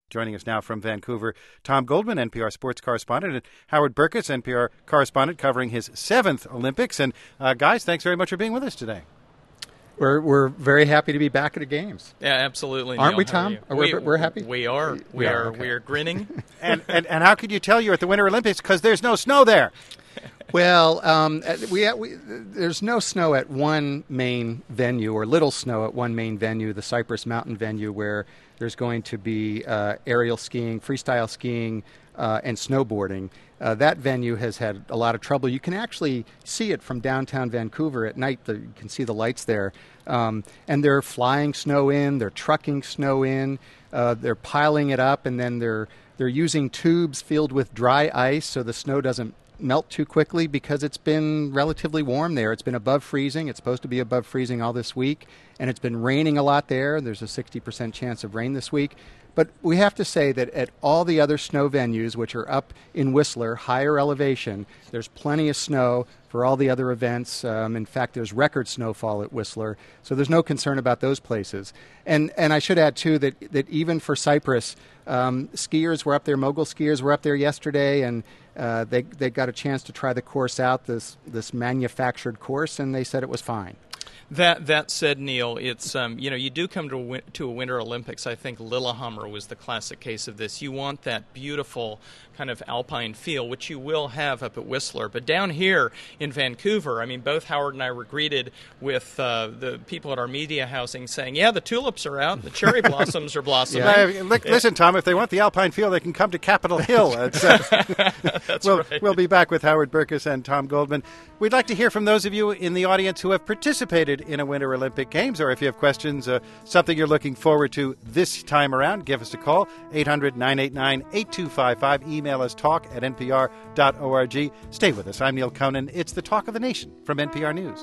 Joining us now from Vancouver, Tom Goldman, NPR sports correspondent, and Howard Burkus, NPR correspondent, covering his 7th Olympics. And guys, thanks very much for being with us today. We're very happy to be back at the games. Yeah, absolutely. Aren't Neil, we, Tom? We're happy? We are. We are grinning. and how could you tell you're at the Winter Olympics? Because there's no snow there. Well, there's no snow at one main venue, or little snow at one main venue, the Cypress Mountain venue, where there's going to be aerial skiing, freestyle skiing, and snowboarding. That venue has had a lot of trouble. You can actually see it from downtown Vancouver at night. You can see the lights there. And they're flying snow in, they're trucking snow in, they're piling it up, and then they're using tubes filled with dry ice so the snow doesn't melt too quickly, because it's been relatively warm there. It's been above freezing. It's supposed to be above freezing all this week, and it's been raining a lot there. There's a 60% chance of rain this week. But we have to say that at all the other snow venues, which are up in Whistler, higher elevation, there's plenty of snow for all the other events. In fact, there's record snowfall at Whistler, so there's no concern about those places. And I should add, too, that even for Cypress, skiers were up there, mogul skiers were up there yesterday, and they got a chance to try the course out, this manufactured course, and they said it was fine. That said, Neil, it's you do come to a Winter Olympics. I think Lillehammer was the classic case of this. You want that beautiful kind of alpine feel, which you will have up at Whistler. But down here in Vancouver, I mean, both Howard and I were greeted with the people at our media housing saying, "Yeah, the tulips are out, the cherry blossoms are blossoming." Yeah. Listen, Tom, if they want the alpine feel, they can come to Capitol Hill. That's right. We'll be back with Howard Burkus and Tom Goldman. We'd like to hear from those of you in the audience who have participated in a Winter Olympic Games, or if you have questions, something you're looking forward to this time around, give us a call, 800-989-8255. Email us talk@npr.org. Stay with us. I'm Neil Conan. It's the Talk of the Nation from NPR News.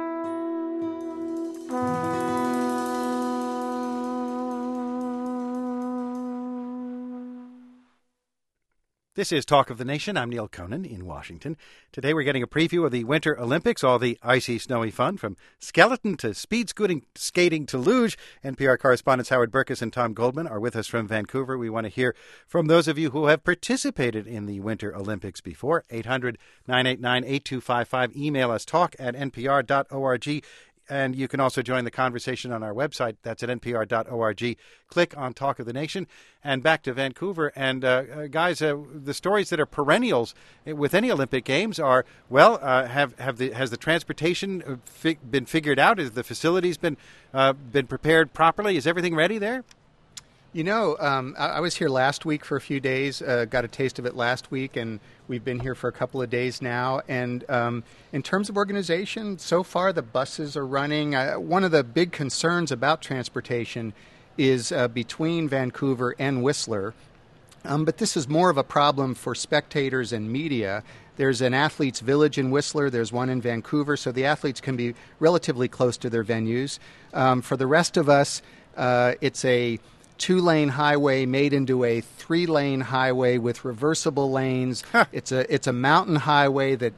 This is Talk of the Nation. I'm Neil Conan in Washington. Today we're getting a preview of the Winter Olympics, all the icy, snowy fun, from skeleton to speed skating to luge. NPR correspondents Howard Burkus and Tom Goldman are with us from Vancouver. We want to hear from those of you who have participated in the Winter Olympics before. 800-989-8255. Email us talk@npr.org. And you can also join the conversation on our website. That's at npr.org. Click on Talk of the Nation. And back to Vancouver. And guys, the stories that are perennials with any Olympic Games are, well, has the transportation been figured out? Has the facilities been prepared properly? Is everything ready there? You know, I was here last week for a few days, got a taste of it last week, and we've been here for a couple of days now. And in terms of organization, so far the buses are running. One of the big concerns about transportation is between Vancouver and Whistler. But this is more of a problem for spectators and media. There's an athletes' village in Whistler. There's one in Vancouver, so the athletes can be relatively close to their venues. For the rest of us, it's a 2-lane highway made into a 3-lane highway with reversible lanes. It's a mountain highway that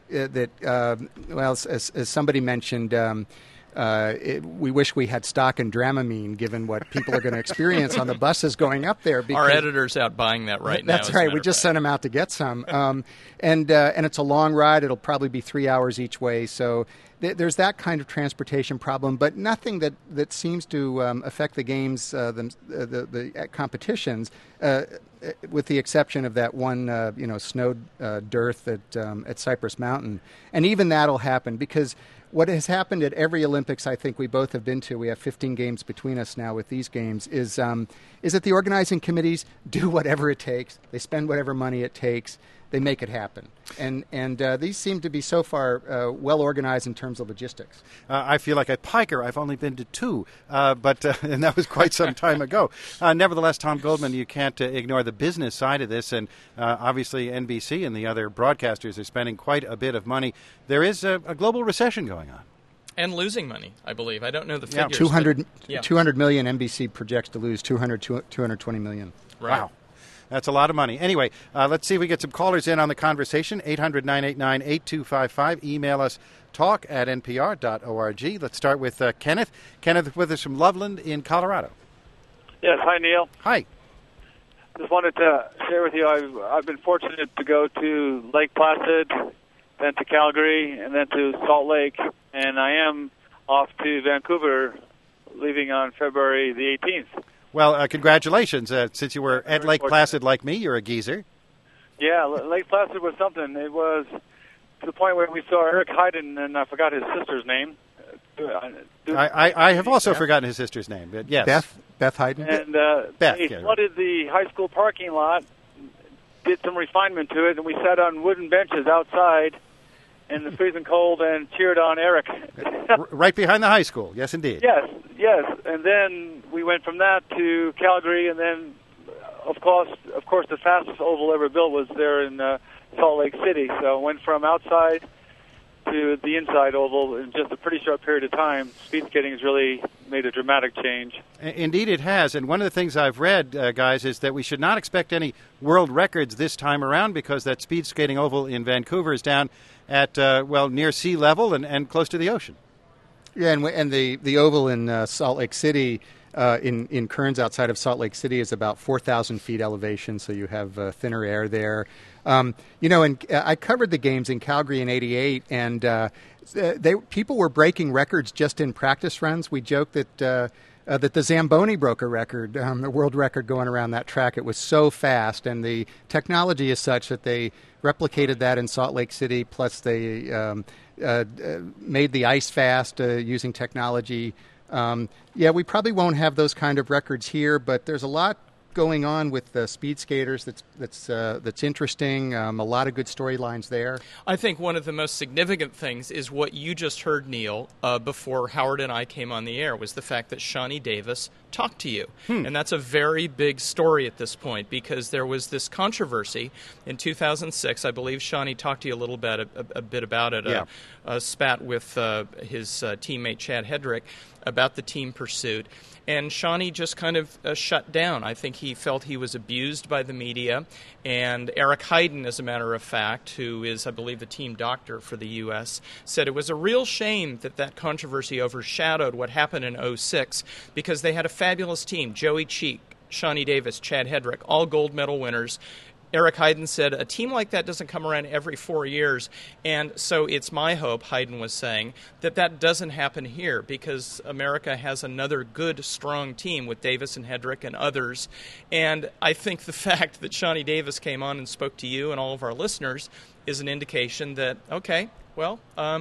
as somebody mentioned, we wish we had stock in Dramamine, given what people are going to experience on the buses going up there. Our editor's out buying that right now. That's right. We just sent them out to get some. And it's a long ride. It'll probably be 3 hours each way. So there's that kind of transportation problem, but nothing that seems to affect the games, the competitions, with the exception of that one, snow dearth at Cypress Mountain. And even that'll happen, because what has happened at every Olympics I think we both have been to, we have 15 games between us now with these games, is that the organizing committees do whatever it takes. They spend whatever money it takes. They make it happen. And these seem to be so far well organized in terms of logistics. I feel like at Piker, I've only been to 2, but and that was quite some time ago. Nevertheless, Tom Goldman, you can't ignore the business side of this, and obviously NBC and the other broadcasters are spending quite a bit of money. There is a global recession going on. And losing money, I believe. I don't know the figures. 200 million NBC projects to lose, 220 million. Right. Wow. That's a lot of money. Anyway, let's see if we get some callers in on the conversation. 800-989-8255. Email us talk@npr.org. Let's start with Kenneth. Kenneth with us from Loveland in Colorado. Yes, hi, Neil. Hi. Just wanted to share with you, I've been fortunate to go to Lake Placid, then to Calgary, and then to Salt Lake, and I am off to Vancouver, leaving on February the 18th. Well, congratulations. Since you were at Lake Placid like me, you're a geezer. Yeah, Lake Placid was something. It was to the point where we saw Eric Heiden, and I forgot his sister's name. I have also forgotten his sister's name, but yes. Beth Heiden. And Beth, they flooded the high school parking lot, did some refinement to it, and we sat on wooden benches outside in the freezing cold and cheered on Eric. Right behind the high school, yes, indeed. Yes. And then we went from that to Calgary, and then, of course, the fastest oval ever built was there in Salt Lake City. So went from outside to the inside oval in just a pretty short period of time. Speed skating has really made a dramatic change. Indeed it has. And one of the things I've read, guys, is that we should not expect any world records this time around because that speed skating oval in Vancouver is down at, near sea level and close to the ocean. Yeah, and the oval in Salt Lake City, in Kearns outside of Salt Lake City, is about 4,000 feet elevation, so you have thinner air there. And I covered the games in Calgary in '88, and people were breaking records just in practice runs. We joked that the Zamboni broke a record, the world record going around that track. It was so fast, and the technology is such that they replicated that in Salt Lake City, plus they made the ice fast using technology. We probably won't have those kind of records here, but there's a lot going on with the speed skaters that's interesting. A lot of good storylines there. I think one of the most significant things is what you just heard, Neil, before Howard and I came on the air, was the fact that Shawnee Davis talked to you. And that's a very big story at this point because there was this controversy in 2006. I believe Shawnee talked to you a bit about it, a spat with his teammate Chad Hedrick about the team pursuit. And Shawnee just kind of shut down. I think he felt he was abused by the media. And Eric Heiden, as a matter of fact, who is, I believe, the team doctor for the U.S., said it was a real shame that controversy overshadowed what happened in '06 because they had a fabulous team. Joey Cheek, Shawnee Davis, Chad Hedrick, all gold medal winners. Eric Heiden said, a team like that doesn't come around every 4 years, and so it's my hope, Heiden was saying, that doesn't happen here because America has another good, strong team with Davis and Hedrick and others, and I think the fact that Shawnee Davis came on and spoke to you and all of our listeners is an indication that, okay, well,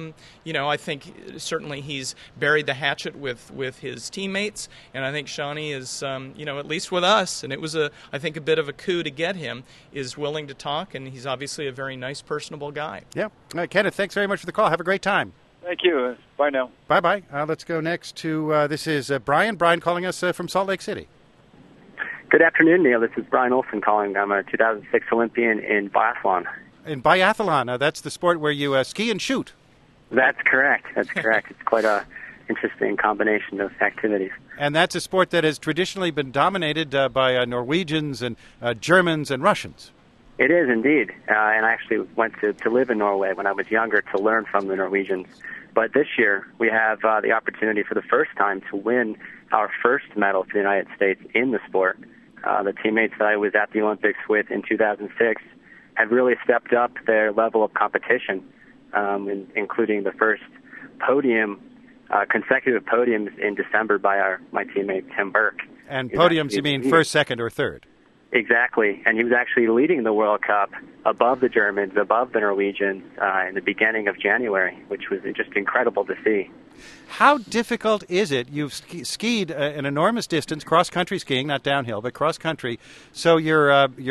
I think certainly he's buried the hatchet with his teammates, and I think Shawnee is, at least with us, and it was, I think, a bit of a coup to get him, is willing to talk, and he's obviously a very nice, personable guy. Yeah. Kenneth, thanks very much for the call. Have a great time. Thank you. Bye now. Bye-bye. Let's go next to, this is Brian. Brian calling us from Salt Lake City. Good afternoon, Neil. This is Brian Olson calling. I'm a 2006 Olympian in biathlon. In biathlon, that's the sport where you ski and shoot. That's correct. It's quite a interesting combination of activities. And that's a sport that has traditionally been dominated by Norwegians and Germans and Russians. It is indeed. And I actually went to live in Norway when I was younger to learn from the Norwegians. But this year we have the opportunity for the first time to win our first medal for the United States in the sport. The teammates that I was at the Olympics with in 2006 have really stepped up their level of competition, including the first consecutive podiums in December by my teammate Tim Burke. And podiums, you mean first, second, or third? Exactly, and he was actually leading the World Cup above the Germans, above the Norwegians in the beginning of January, which was just incredible to see. How difficult is it? You've skied an enormous distance, cross-country skiing, not downhill, but cross-country. So your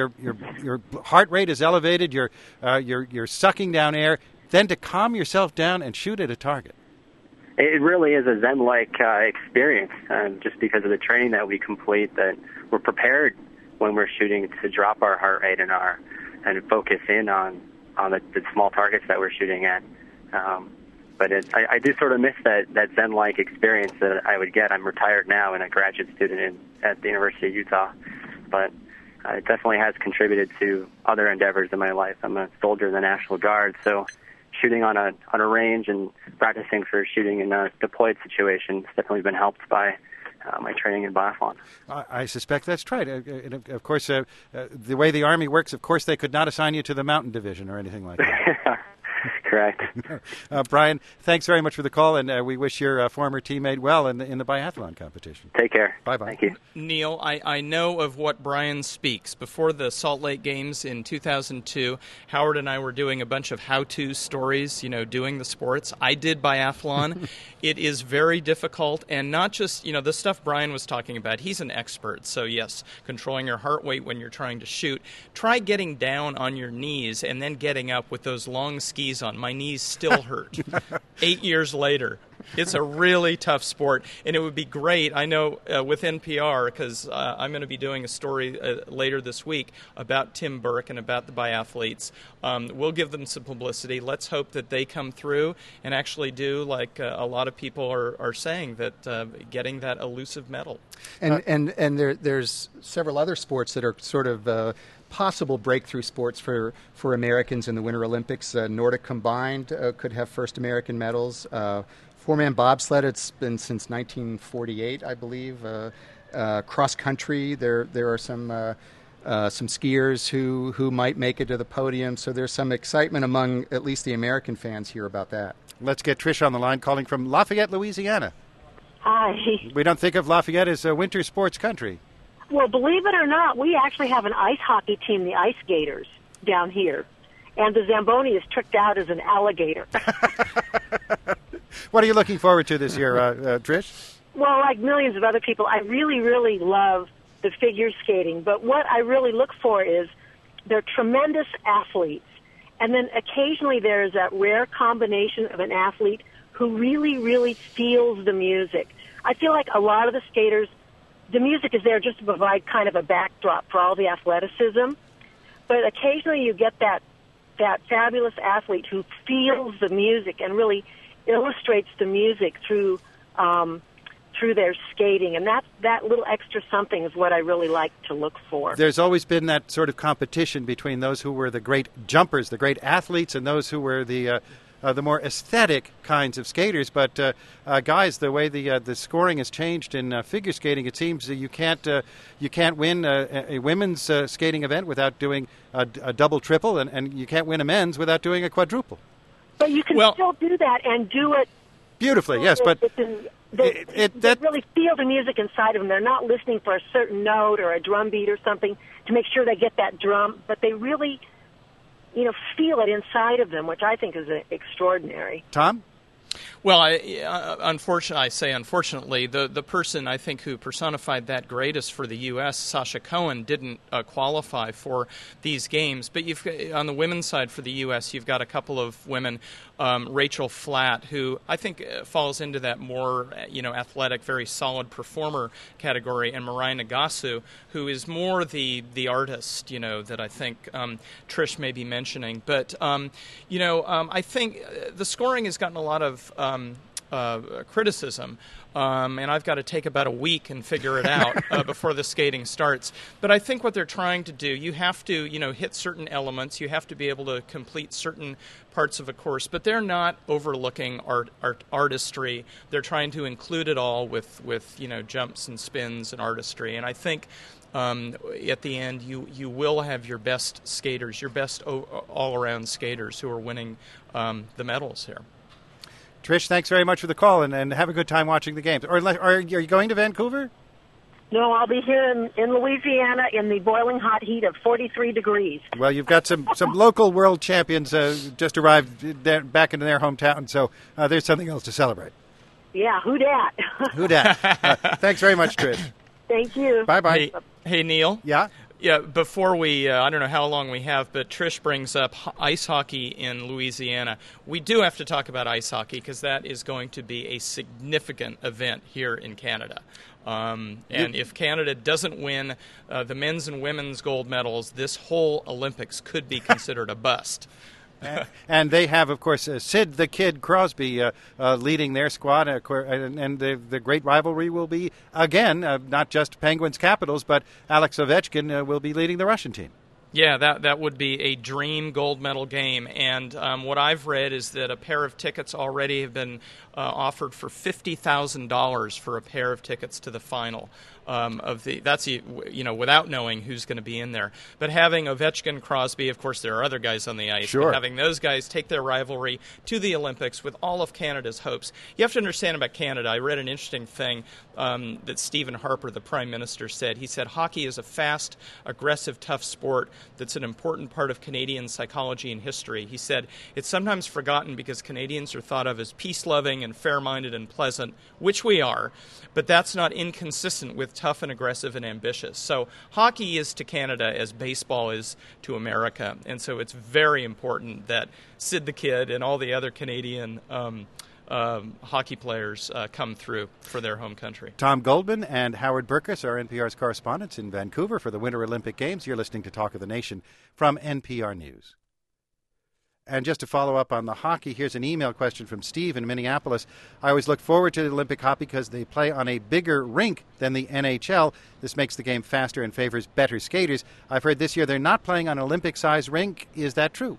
heart rate is elevated. You're sucking down air. Then to calm yourself down and shoot at a target. It really is a Zen-like experience, just because of the training that we complete. That we're prepared when we're shooting to drop our heart rate and focus in on the small targets that we're shooting at. But I do sort of miss that Zen-like experience that I would get. I'm retired now and a graduate student at the University of Utah. But it definitely has contributed to other endeavors in my life. I'm a soldier in the National Guard, so shooting on a range and practicing for shooting in a deployed situation has definitely been helped by my training in biathlon. I suspect that's right. And of course, the way the Army works, of course, they could not assign you to the mountain division or anything like that. Correct. Brian, thanks very much for the call, and we wish your former teammate well in the biathlon competition. Take care. Bye-bye. Thank you. Neil, I know of what Brian speaks. Before the Salt Lake Games in 2002, Howard and I were doing a bunch of how-to stories, doing the sports. I did biathlon. It is very difficult, and not just, the stuff Brian was talking about. He's an expert, so yes, controlling your heart rate when you're trying to shoot. Try getting down on your knees and then getting up with those long skis on. My knees still hurt 8 years later. It's a really tough sport, and it would be great, I know, with NPR, because I'm going to be doing a story later this week about Tim Burke and about the biathletes. We'll give them some publicity. Let's hope that they come through and actually do, like a lot of people are saying, that getting that elusive medal. And there's several other sports that are sort of possible breakthrough sports for Americans in the Winter Olympics. Nordic combined could have first American medals. Four-man bobsled, it's been since 1948, I believe. Cross country, there are some skiers who might make it to the podium. So there's some excitement among at least the American fans here about that. Let's get Trish on the line, calling from Lafayette, Louisiana. Hi. We don't think of Lafayette as a winter sports country. Well, believe it or not, we actually have an ice hockey team, the Ice Gators, down here. And the Zamboni is tricked out as an alligator. What are you looking forward to this year, Trish? Well, like millions of other people, I really, really love the figure skating. But what I really look for is they're tremendous athletes. And then occasionally there's that rare combination of an athlete who really, really feels the music. I feel like a lot of the skaters, the music is there just to provide kind of a backdrop for all the athleticism. But occasionally you get that fabulous athlete who feels the music and really illustrates the music through their skating, and that little extra something is what I really like to look for. There's always been that sort of competition between those who were the great jumpers, the great athletes, and those who were the more aesthetic kinds of skaters. But guys, the way the scoring has changed in figure skating, it seems that you can't win a women's skating event without doing a double, triple, and you can't win a men's without doing a quadruple. But you can still do that and do it beautifully. Yes, but they really feel the music inside of them. They're not listening for a certain note or a drum beat or something to make sure they get that drum, but they really, feel it inside of them, which I think is extraordinary. Tom? Well, unfortunately, the person I think who personified that greatest for the U.S., Sasha Cohen, didn't qualify for these games. But on the women's side for the U.S., you've got a couple of women, Rachel Flatt, who I think falls into that more athletic, very solid performer category, and Mirai Nagasu, who is more the artist, that I think Trish may be mentioning. But I think the scoring has gotten a lot of criticism, and I've got to take about a week and figure it out before the skating starts. But I think what they're trying to do, you have to, hit certain elements. You have to be able to complete certain parts of a course. But they're not overlooking artistry. They're trying to include it all with jumps and spins and artistry. And I think at the end, you will have your best skaters, your best all-around skaters who are winning the medals here. Trish, thanks very much for the call, and have a good time watching the games. Or are you going to Vancouver? No, I'll be here in Louisiana in the boiling hot heat of 43 degrees. Well, you've got some local world champions just arrived back into their hometown, so there's something else to celebrate. Yeah, who dat? Who dat? Thanks very much, Trish. Thank you. Bye-bye. Hey, Neil. Yeah? Yeah, before we, I don't know how long we have, but Trish brings up ice hockey in Louisiana. We do have to talk about ice hockey because that is going to be a significant event here in Canada. And if Canada doesn't win the men's and women's gold medals, this whole Olympics could be considered a bust. And they have, of course, Sid the Kid Crosby leading their squad, and the great rivalry will be, again, not just Penguins Capitals, but Alex Ovechkin will be leading the Russian team. Yeah, that would be a dream gold medal game. And what I've read is that a pair of tickets already have been offered for $50,000 for a pair of tickets to the final. That's without knowing who's going to be in there. But having Ovechkin, Crosby, of course there are other guys on the ice, sure. But having those guys take their rivalry to the Olympics with all of Canada's hopes. You have to understand about Canada. I read an interesting thing that Stephen Harper, the Prime Minister, said. He said hockey is a fast, aggressive, tough sport that's an important part of Canadian psychology and history. He said it's sometimes forgotten because Canadians are thought of as peace-loving and fair-minded and pleasant, which we are, but that's not inconsistent with tough and aggressive and ambitious. So hockey is to Canada as baseball is to America, and so it's very important that Sid the Kid and all the other Canadian hockey players come through for their home country. Tom Goldman and Howard Burkus are NPR's correspondents in Vancouver for the Winter Olympic Games. You're listening to Talk of the Nation from NPR News. And just to follow up on the hockey, here's an email question from Steve in Minneapolis. I always look forward to the Olympic hockey because they play on a bigger rink than the NHL. This makes the game faster and favors better skaters. I've heard this year they're not playing on an Olympic-sized rink. Is that true?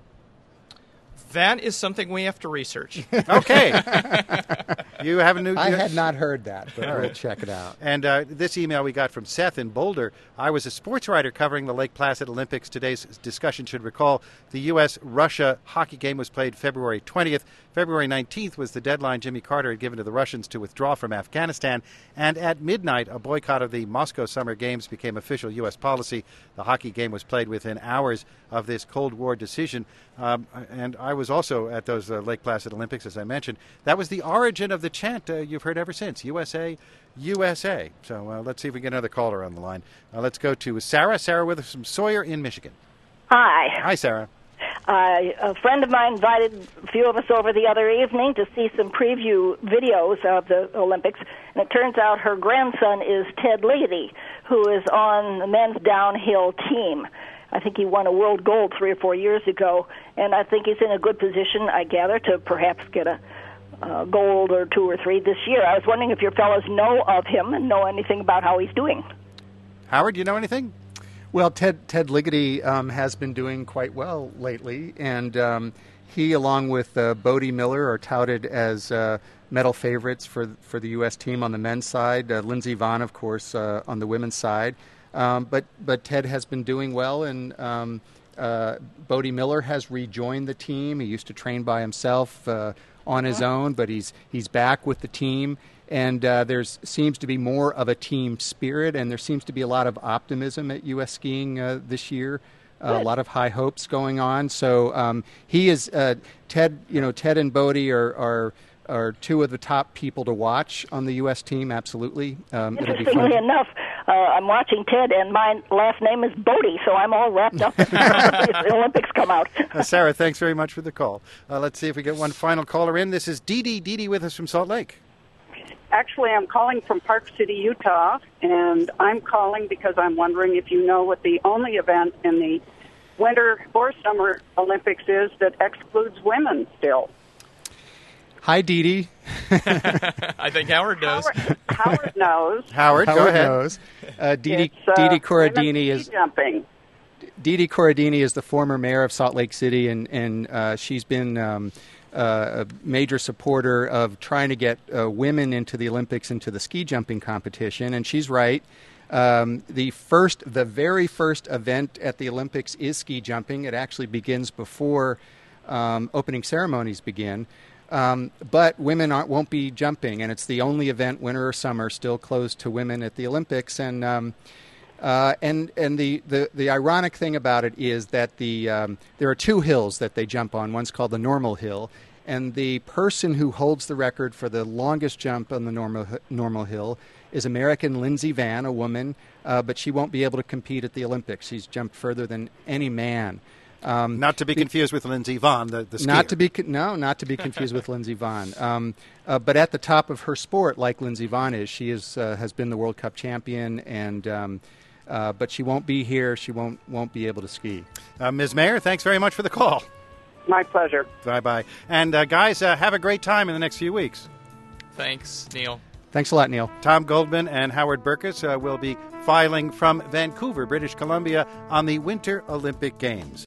That is something we have to research. Okay. You have a new... I had not heard that, but we'll check it out. And this email we got from Seth in Boulder. I was a sports writer covering the Lake Placid Olympics. Today's discussion should recall the U.S.-Russia hockey game was played February 20th. February 19th was the deadline Jimmy Carter had given to the Russians to withdraw from Afghanistan. And at midnight, a boycott of the Moscow Summer Games became official U.S. policy. The hockey game was played within hours of this Cold War decision. And I was also at those Lake Placid Olympics, as I mentioned. That was the origin of the chant you've heard ever since, USA, USA. So let's see if we get another caller on the line. Let's go to Sarah. Sarah with us from Sawyer in Michigan. Hi. Hi, Sarah. A friend of mine invited a few of us over the other evening to see some preview videos of the Olympics, and it turns out her grandson is Ted Ligety, who is on the men's downhill team. I think he won a world gold 3 or 4 years ago, and I think he's in a good position, I gather, to perhaps get a gold or 2 or 3 this year. I was wondering if your fellows know of him and know anything about how he's doing. Howard, do you know anything? Well, Ted Ligety has been doing quite well lately, and he, along with Bodie Miller, are touted as medal favorites for the U.S. team on the men's side. Lindsey Vonn, of course, on the women's side. But Ted has been doing well, and Bodie Miller has rejoined the team. He used to train by himself on his own, but he's back with the team. And there seems to be more of a team spirit, and there seems to be a lot of optimism at U.S. Skiing this year. A lot of high hopes going on. So he is Ted. Ted and Bodie are 2 of the top people to watch on the U.S. team. Absolutely. Interestingly enough, I'm watching Ted, and my last name is Bodie, so I'm all wrapped up if the Olympics come out. Sarah, thanks very much for the call. Let's see if we get one final caller in. This is Dee Dee. Dee Dee with us from Salt Lake. Actually, I'm calling from Park City, Utah, and I'm calling because I'm wondering if you know what the only event in the Winter or Summer Olympics is that excludes women still. Hi, Dee Dee. I think Howard knows. Howard knows. Howard, go ahead. Knows. Dee Dee Corradini is jumping. Dee Dee Corradini is the former mayor of Salt Lake City, and she's been a major supporter of trying to get women into the Olympics, into the ski jumping competition, and she's right. The very first event at the Olympics is ski jumping. It actually begins before opening ceremonies begin. But women won't be jumping, and it's the only event, winter or summer, still closed to women at the Olympics. And the ironic thing about it is that there are 2 hills that they jump on. One's called the normal hill, and the person who holds the record for the longest jump on the normal hill is American Lindsey Vonn, a woman, but she won't be able to compete at the Olympics. She's jumped further than any man. Not to be confused with Lindsey Vonn, the skier. Not to be confused with Lindsey Vonn. But at the top of her sport, like Lindsey Vonn is, she has been the World Cup champion, and but she won't be here. She won't be able to ski. Ms. Mayer, thanks very much for the call. My pleasure. Bye-bye. And guys, have a great time in the next few weeks. Thanks, Neil. Thanks a lot, Neil. Tom Goldman and Howard Burkus will be filing from Vancouver, British Columbia, on the Winter Olympic Games.